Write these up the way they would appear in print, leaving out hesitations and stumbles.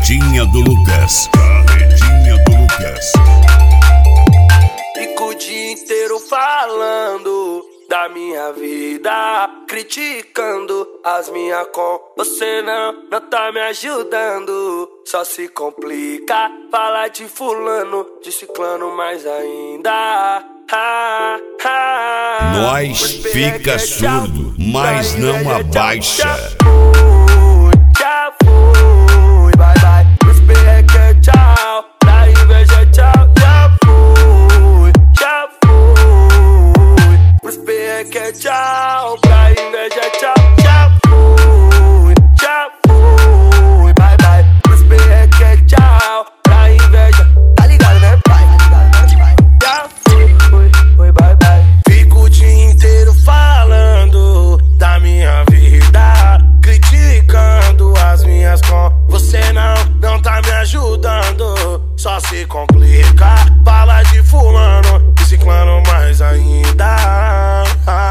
Carretinha do Lucas. Carretinha do Lucas. Fico o dia inteiro falando da minha vida, criticando as minhas com você não tá me ajudando. Só se complica falar de fulano, de ciclano mais ainda. Nós fica surdo, mas não abaixa. Já fui, bye bye. Os perreca, tchau. Da inveja, tchau. Já fui. Os perreca, tchau. Da inveja, tchau. Já fui, bye bye. Os perreca, tchau. Da inveja, tá ligado, né, pai? Já fui, bye bye. Fico o dia inteiro falando da minha vida, criticando as minhas com você não tá me ajudando. Só se complica, fala de fulano e ciclano mais ainda.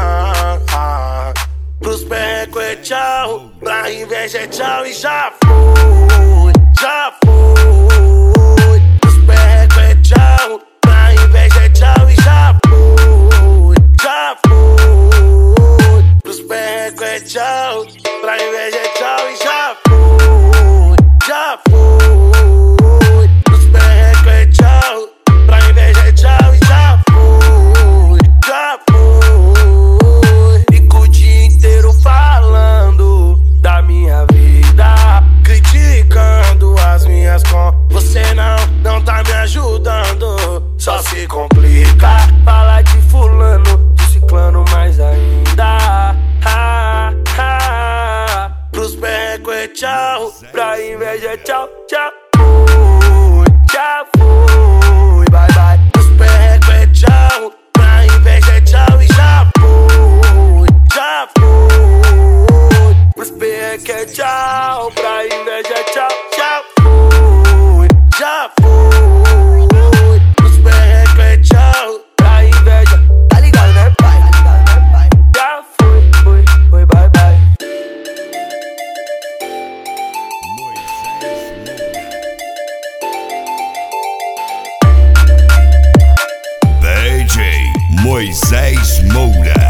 Pros perreco é tchau, pra inveja é tchau e já fui. Pros perreco é tchau, pra inveja é tchau e já fui. Pros perreco é tchau, pra inveja é tchau e já fui. Pros perreco é tchau, pra inveja é tchau e já fui. Fico o dia inteiro falando da minha vida, criticando as minhas com você não tá me ajudando. Só se complica falar de fulano, de ciclano mais ainda. Pros perreco é tchau, pra inveja é tchau. Já fui, bye bye. Pros perreco é tchau, pra inveja é tchau e já fui. Pros perreco é tchau, pra inveja é tchau. Já fui. Pros perreco é tchau, pra inveja, tá ligado, né, pai? Já fui, bye bye. DJ Moisés Moura.